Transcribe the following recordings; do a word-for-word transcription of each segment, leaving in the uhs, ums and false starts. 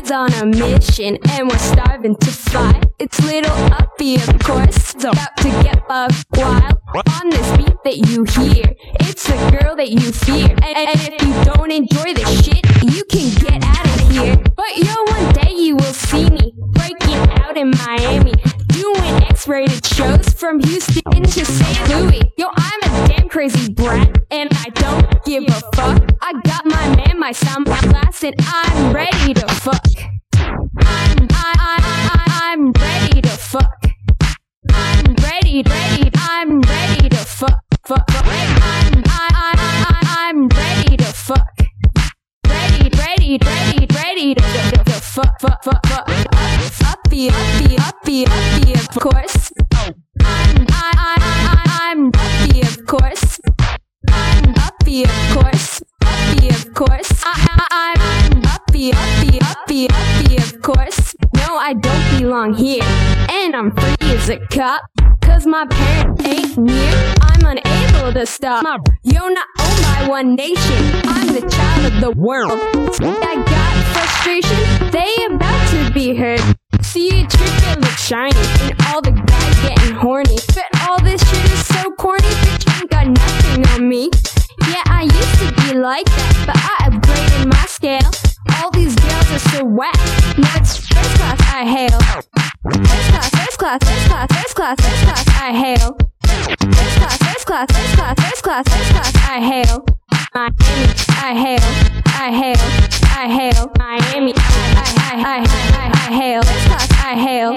world's on a mission and we're starving to fly. It's Little Uppy, of course, it's about to get buck wild. On this beat that you hear, it's the girl that you fear. And, and if you don't enjoy this shit, you can get out of here. But yo, one day you will see me breaking out in Miami, doing X-rated shows from Houston to Saint Louis. Yo, I'm a damn crazy brat, and I don't give a fuck. I got my man, my sound, my class, and I'm ready to fuck. I'm, I, I, I, I'm ready to fuck. I'm ready, ready, I'm ready to fuck, fuck, fuck. I'm, I, I, I, I'm ready to fuck. Ready, ready, ready, ready to, to, to fuck, fuck, fuck, fuck. Uppy, uppy, uppy, uppy, of course. I'm, I, I, I, I'm uppy, of course. I'm uppy, of course. Uppy, of course. I, I, I'm uppy, uppy, uppy, uppy, of course. No, I don't belong here, and I'm free as a cop, cause my parent ain't near. I'm unable to stop. You're not owned by one nation, I'm the child of the world. I got frustration, they about to be heard. See a trick that looks shiny, and all the guys getting horny. But all this shit is so corny, bitch ain't got nothing on me. Yeah, I used to be like that, but I upgraded my scale. All these girls are so whack, now it's first class I hail. First class, first class, first class, first class, first class I hail. First class, first class, first class, first class, first class I hail. Miami, I hail, I hail, I hail. Miami, I, I, I, I, I, I hail. First class I hail.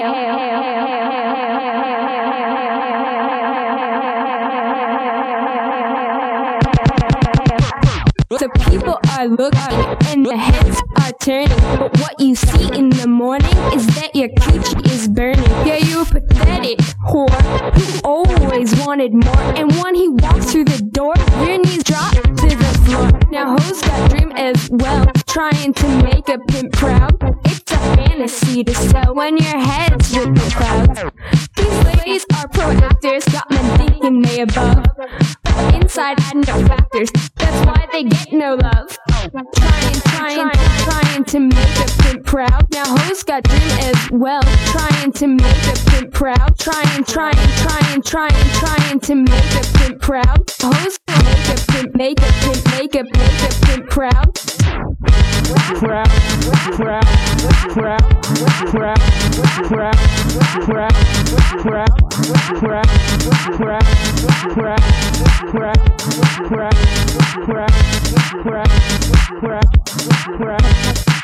The people are looking and the heads are turning, but what you see in the morning is that your coochie is burning. Yeah, you a pathetic whore who always wanted more, and when he walks through the door, your knees drop to the floor. Now hoes got dream as well, trying to make a pimp proud. It's a fantasy to sell when your head's with the clouds. These ladies are pro actors, got men thinking they above, but inside adding up factors, that's why they get no love. Trying, trying, trying to make a pimp proud. Now hoes got dream as well, trying to make a pimp proud. Trying, trying, trying, trying, trying to make a pimp proud. Hoes can make a pimp, make a pimp, make a, make a pimp proud. Proud, proud, proud, proud, proud, proud, proud, proud, proud, proud, proud, proud, proud, proud.